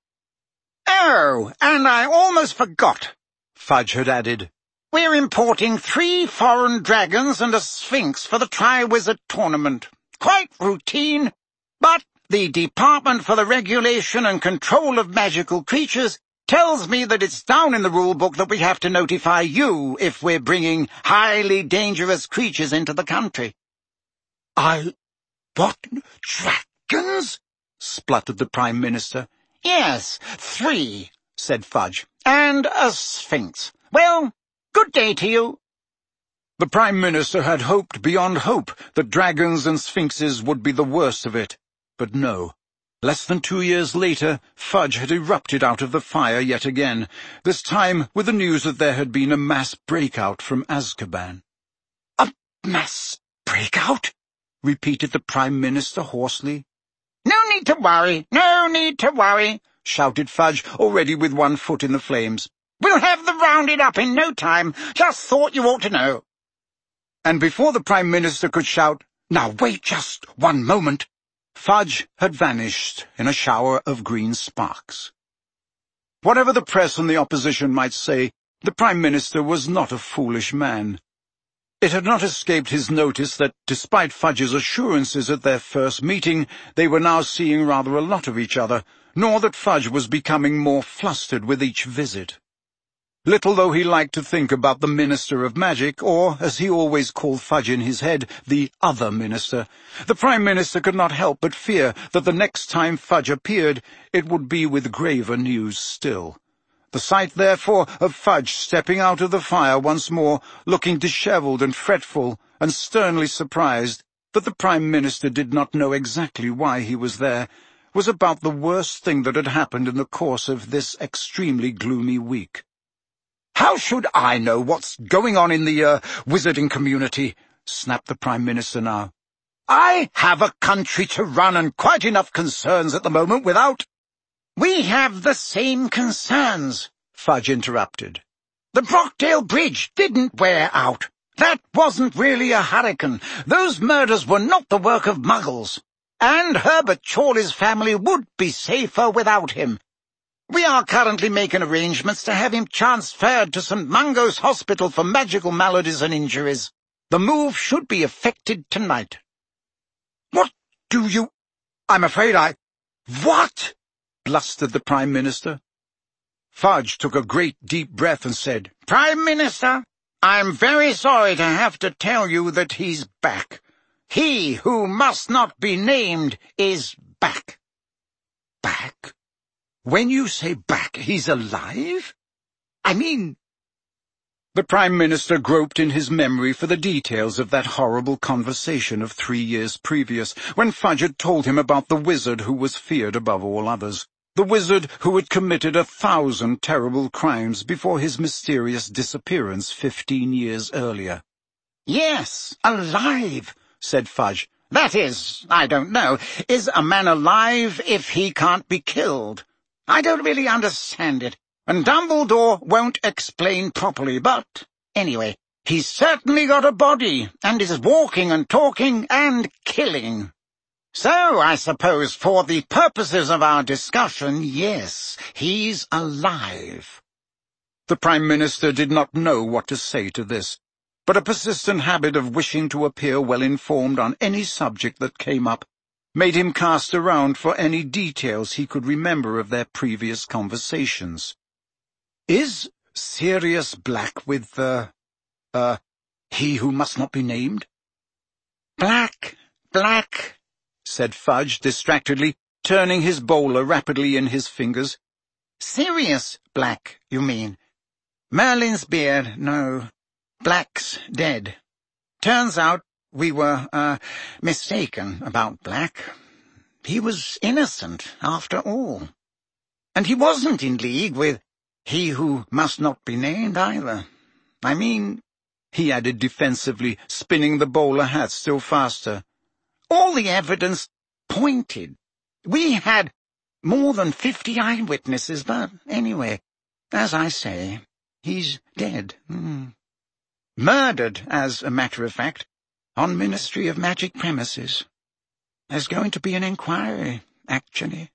"Oh, and I almost forgot," Fudge had added. "We're importing three foreign dragons and a sphinx for the Triwizard Tournament. Quite routine, but the Department for the Regulation and Control of Magical Creatures tells me that it's down in the rule book that we have to notify you if we're bringing highly dangerous creatures into the country." I... what? Dragons? spluttered the Prime Minister. "Yes, three," said Fudge, "and a sphinx. Well, good day to you." The Prime Minister had hoped beyond hope that dragons and sphinxes would be the worst of it, but no. Less than two years later, Fudge had erupted out of the fire yet again, this time with the news that there had been a mass breakout from Azkaban. "A Mass breakout? Repeated the Prime Minister hoarsely. No need to worry, no need to worry, shouted Fudge, already with one foot in the flames. We'll have them rounded up in no time. Just thought you ought to know. And before the Prime Minister could shout, "Now wait just one moment," Fudge had vanished in a shower of green sparks. Whatever the press and the opposition might say, the Prime Minister was not a foolish man. It had not escaped his notice that, despite Fudge's assurances at their first meeting, they were now seeing rather a lot of each other, nor that Fudge was becoming more flustered with each visit. Little though he liked to think about the Minister of Magic, or, as he always called Fudge in his head, the other minister, the Prime Minister could not help but fear that the next time Fudge appeared, it would be with graver news still. The sight, therefore, of Fudge stepping out of the fire once more, looking dishevelled and fretful, and sternly surprised that the Prime Minister did not know exactly why he was there, was about the worst thing that had happened in the course of this extremely gloomy week. "How should I know what's going on in the, uh, wizarding community?" snapped the Prime Minister now. "I have a country to run and quite enough concerns at the moment without—" "We have the same concerns," Fudge interrupted. "The Brockdale Bridge didn't wear out. That wasn't really a hurricane. Those murders were not the work of muggles. And Herbert Chorley's family would be safer without him. We are currently making arrangements to have him transferred to Saint Mungo's Hospital for magical maladies and injuries. The move should be effected tonight." "What do you— I'm afraid I— What?" blustered the Prime Minister. Fudge took a great deep breath and said, "Prime Minister, I'm very sorry to have to tell you that he's back. He who must not be named is back." "Back? When you say back, he's alive? I mean—" The Prime Minister groped in his memory for the details of that horrible conversation of three years previous, when Fudge had told him about the wizard who was feared above all others, the wizard who had committed a thousand terrible crimes before his mysterious disappearance fifteen years earlier. "Yes, alive," said Fudge. "That is, I don't know, is a man alive if he can't be killed? I don't really understand it, and Dumbledore won't explain properly, but anyway, he's certainly got a body, and is walking and talking and killing. So, I suppose, for the purposes of our discussion, yes, he's alive." The Prime Minister did not know what to say to this, but a persistent habit of wishing to appear well-informed on any subject that came up made him cast around for any details he could remember of their previous conversations. "Is Sirius Black with the, uh, uh, he who must not be named?" "Black, Black," said Fudge distractedly, turning his bowler rapidly in his fingers. "Sirius Black, you mean? Merlin's beard, no. Black's dead. Turns out we were, uh, mistaken about Black. He was innocent, after all. And he wasn't in league with he who must not be named, either. I mean," he added defensively, spinning the bowler hat still faster, "all the evidence pointed. We had more than fifty eyewitnesses, but anyway, as I say, he's dead. Mm. Murdered, as a matter of fact, on Ministry of Magic premises. There's going to be an inquiry, actually."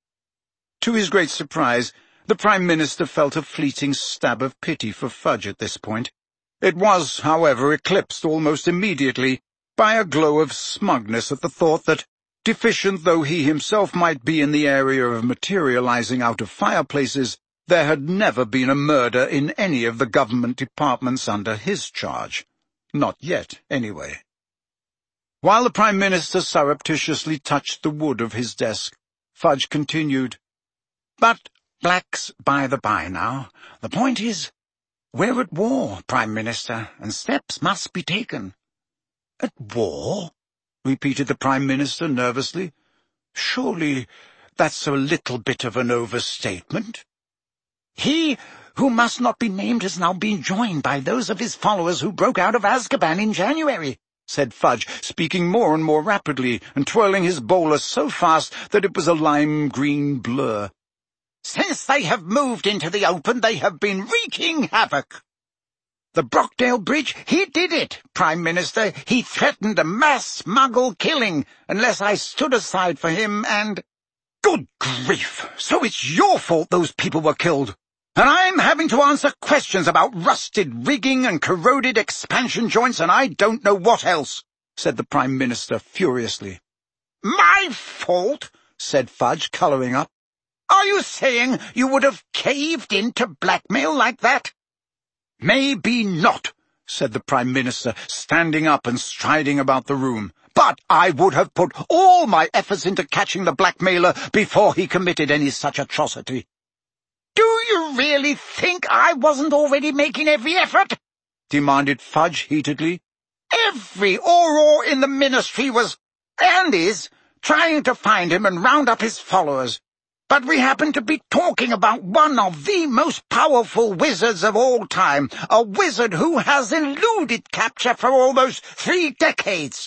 To his great surprise, the Prime Minister felt a fleeting stab of pity for Fudge at this point. It was, however, eclipsed almost immediately by a glow of smugness at the thought that, deficient though he himself might be in the area of materializing out of fireplaces, there had never been a murder in any of the government departments under his charge. Not yet, anyway. While the Prime Minister surreptitiously touched the wood of his desk, Fudge continued, "But Black's by the by now. The point is, we're at war, Prime Minister, and steps must be taken." "At war?" repeated the Prime Minister nervously. "Surely that's a little bit of an overstatement." "He who must not be named has now been joined by those of his followers who broke out of Azkaban in January. said Fudge, speaking more and more rapidly and twirling his bowler so fast that it was a lime-green blur. "Since they have moved into the open, they have been wreaking havoc. The Brockdale Bridge, he did it, Prime Minister. He threatened a mass Muggle killing unless I stood aside for him and—" "Good grief! So it's your fault those people were killed, and I'm having to answer questions about rusted rigging and corroded expansion joints and I don't know what else," said the Prime Minister furiously. "My fault?" said Fudge, colouring up. "Are you saying you would have caved in to blackmail like that?" "Maybe not," said the Prime Minister, standing up and striding about the room. "But I would have put all my efforts into catching the blackmailer before he committed any such atrocity." "Do you really think I wasn't already making every effort?" demanded Fudge heatedly. "Every Auror in the Ministry was, and is, trying to find him and round up his followers. But we happen to be talking about one of the most powerful wizards of all time, a wizard who has eluded capture for almost three decades."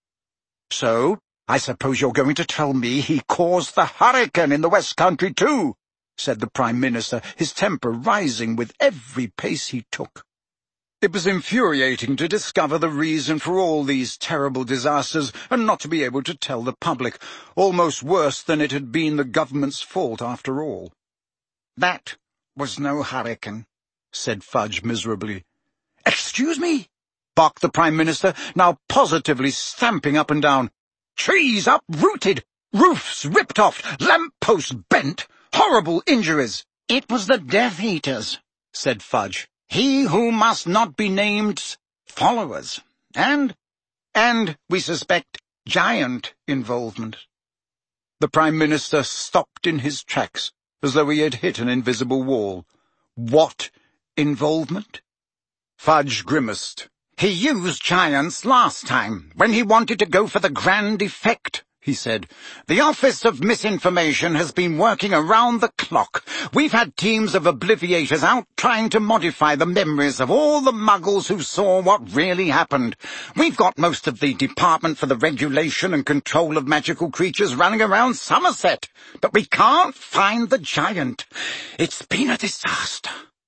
"So, I suppose you're going to tell me he caused the hurricane in the West Country too," said the Prime Minister, his temper rising with every pace he took. It was infuriating to discover the reason for all these terrible disasters and not to be able to tell the public, almost worse than it had been the government's fault after all. "That was no hurricane," said Fudge miserably. "Excuse me?" barked the Prime Minister, now positively stamping up and down. "Trees uprooted, roofs ripped off, lamp-posts bent, horrible injuries." "It was the Death Eaters," said Fudge. "He who must not be named's followers, and, and, we suspect, giant involvement." The Prime Minister stopped in his tracks, as though he had hit an invisible wall. "What involvement?" Fudge grimaced. "He used giants last time, when he wanted to go for the grand effect," he said. "The Office of Misinformation has been working around the clock. We've had teams of obliviators out trying to modify the memories of all the Muggles who saw what really happened. We've got most of the Department for the Regulation and Control of Magical Creatures running around Somerset, but we can't find the giant. It's been a disaster."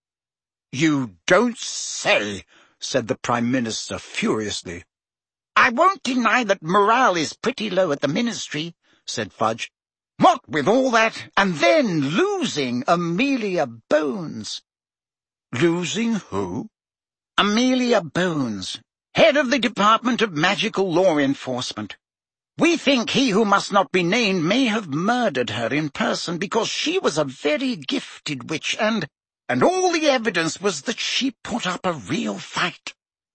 "You don't say," said the Prime Minister furiously. "I won't deny that morale is pretty low at the Ministry," said Fudge. "What with all that, and then losing Amelia Bones." "Losing who?" "Amelia Bones, head of the Department of Magical Law Enforcement. We think he who must not be named may have murdered her in person because she was a very gifted witch, and, and all the evidence was that she put up a real fight."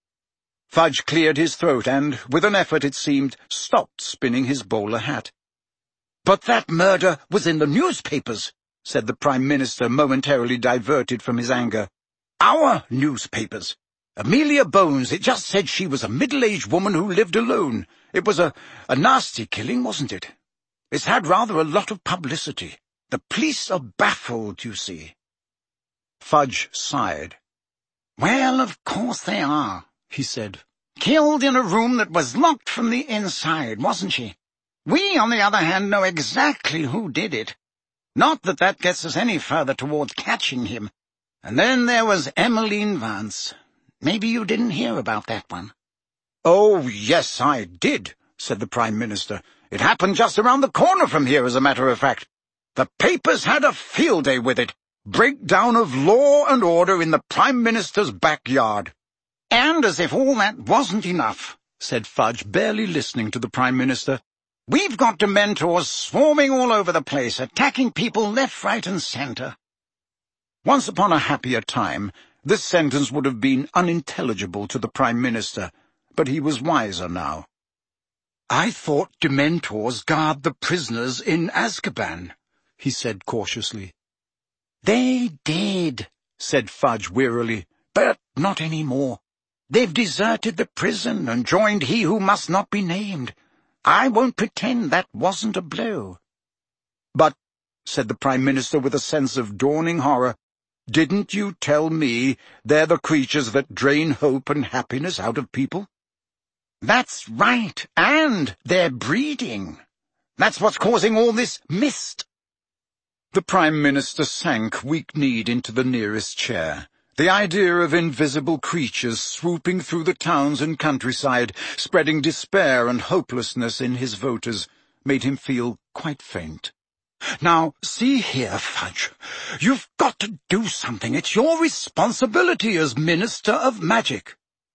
Fudge cleared his throat and, with an effort it seemed, stopped spinning his bowler hat. "But that murder was in the newspapers," said the Prime Minister, momentarily diverted from his anger. "Our newspapers. Amelia Bones, it just said she was a middle-aged woman who lived alone. It was a, a nasty killing, wasn't it? It's had rather a lot of publicity. The police are baffled, you see." Fudge sighed. "Well, of course they are," he said. "Killed in a room that was locked from the inside, wasn't she? We, on the other hand, know exactly who did it. Not that that gets us any further towards catching him. And then there was Emmeline Vance. Maybe you didn't hear about that one." "Oh, yes, I did," said the Prime Minister. "It happened just around the corner from here, as a matter of fact. The papers had a field day with it. Breakdown of law and order in the Prime Minister's backyard." "And as if all that wasn't enough," said Fudge, barely listening to the Prime Minister, "we've got Dementors swarming all over the place, attacking people left, right, and centre." Once upon a happier time, this sentence would have been unintelligible to the Prime Minister, but he was wiser now. "I thought Dementors guard the prisoners in Azkaban," he said cautiously. "They did," said Fudge wearily, "but not any more. They've deserted the prison and joined he who must not be named. I won't pretend that wasn't a blow." "But," said the Prime Minister with a sense of dawning horror, "didn't you tell me they're the creatures that drain hope and happiness out of people?" That's right, and they're breeding. That's what's causing all this mist. The Prime Minister sank weak-kneed into the nearest chair. The idea of invisible creatures swooping through the towns and countryside, spreading despair and hopelessness in his voters, made him feel quite faint. Now, see here, Fudge. You've got to do something. It's your responsibility as Minister of Magic.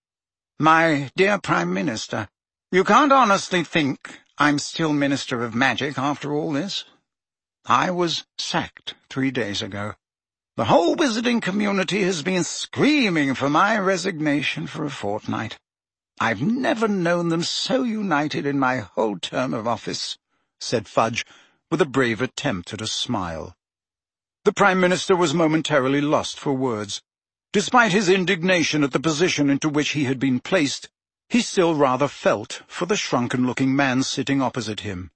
My dear Prime Minister, you can't honestly think I'm still Minister of Magic after all this. I was sacked three days ago. The whole wizarding community has been screaming for my resignation for a fortnight. I've never known them so united in my whole term of office, said Fudge, with a brave attempt at a smile. The Prime Minister was momentarily lost for words. Despite his indignation at the position into which he had been placed, he still rather felt for the shrunken-looking man sitting opposite him.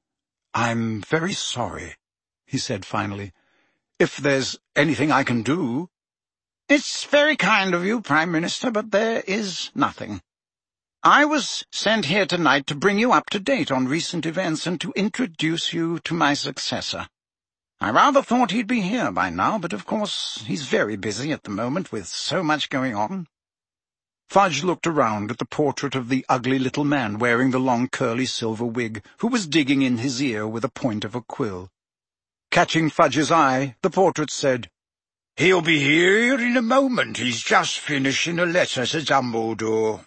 "I'm very sorry," he said finally. "If there's anything I can do—" "It's very kind of you, Prime Minister, but there is nothing. I was sent here tonight to bring you up to date on recent events and to introduce you to my successor. I rather thought he'd be here by now, but of course he's very busy at the moment with so much going on." Fudge looked around at the portrait of the ugly little man wearing the long curly silver wig, who was digging in his ear with a point of a quill. Catching Fudge's eye, the portrait said, "He'll be here in a moment. He's just finishing a letter to Dumbledore."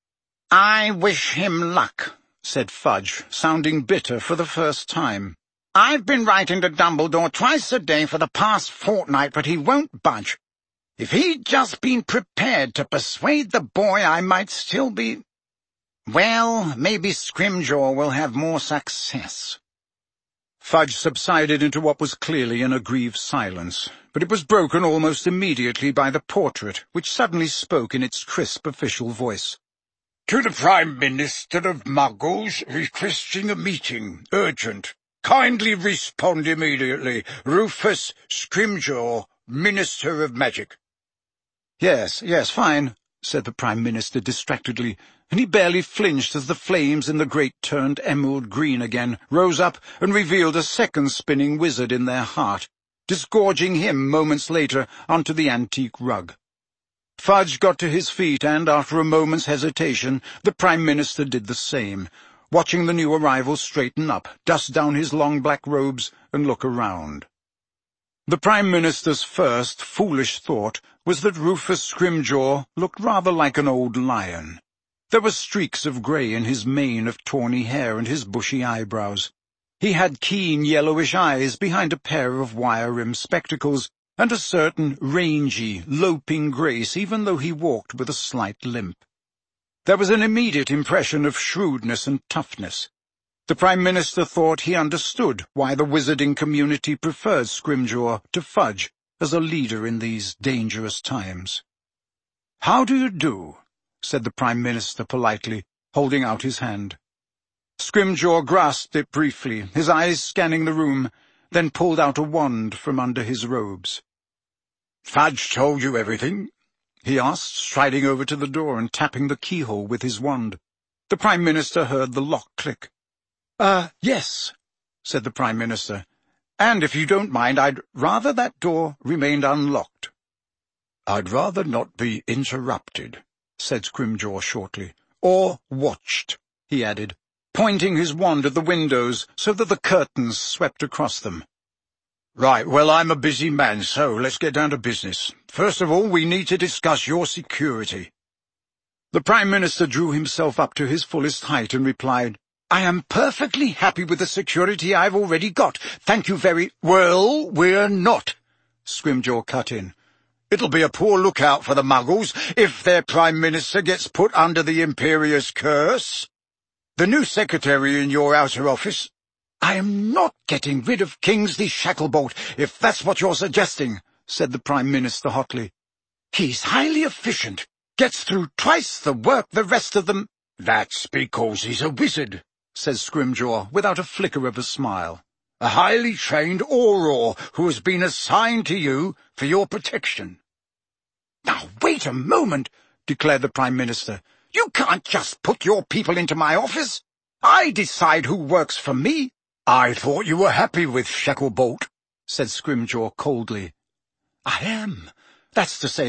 "I wish him luck," said Fudge, sounding bitter for the first time. "I've been writing to Dumbledore twice a day for the past fortnight, but he won't budge. If he'd just been prepared to persuade the boy, I might still be... Well, maybe Scrimgeour will have more success." Fudge subsided into what was clearly an aggrieved silence, but it was broken almost immediately by the portrait, which suddenly spoke in its crisp official voice. "To the Prime Minister of Muggles, requesting a meeting. Urgent. Kindly respond immediately. Rufus Scrimgeour, Minister of Magic." "Yes, yes, fine," said the Prime Minister distractedly, and he barely flinched as the flames in the grate turned emerald green again, rose up, and revealed a second spinning wizard in their heart, disgorging him moments later onto the antique rug. Fudge got to his feet, and, after a moment's hesitation, the Prime Minister did the same, watching the new arrival straighten up, dust down his long black robes, and look around. The Prime Minister's first foolish thought was that Rufus Scrimgeour looked rather like an old lion. There were streaks of grey in his mane of tawny hair and his bushy eyebrows. He had keen yellowish eyes behind a pair of wire-rimmed spectacles, and a certain rangy, loping grace, even though he walked with a slight limp. There was an immediate impression of shrewdness and toughness. The Prime Minister thought he understood why the wizarding community preferred Scrimgeour to Fudge as a leader in these dangerous times. "How do you do?" said the Prime Minister politely, holding out his hand. Scrimgeour grasped it briefly, his eyes scanning the room, then pulled out a wand from under his robes. "Fudge told you everything?" he asked, striding over to the door and tapping the keyhole with his wand. The Prime Minister heard the lock click. Uh, yes," said the Prime Minister, "and if you don't mind, I'd rather that door remained unlocked." "I'd rather not be interrupted," said Scrimgeour shortly. "Or watched," he added, pointing his wand at the windows so that the curtains swept across them. "Right, well, I'm a busy man, so let's get down to business. First of all, we need to discuss your security." The Prime Minister drew himself up to his fullest height and replied, "I am perfectly happy with the security I've already got. Thank you very—" "Well, we're not," Scrimgeour cut in. "It'll be a poor lookout for the Muggles if their Prime Minister gets put under the Imperious curse. The new secretary in your outer office—" "I am not getting rid of Kingsley Shacklebolt, if that's what you're suggesting," said the Prime Minister hotly. "He's highly efficient, gets through twice the work the rest of them—" "That's because he's a wizard," says Scrimgeour, without a flicker of a smile. "A highly trained Auror who has been assigned to you for your protection." "Now, wait a moment," declared the Prime Minister. You can't just put your people into my office. I decide who works for me. I thought you were happy with Shacklebolt, said Scrimgeour coldly. I am. That's to say,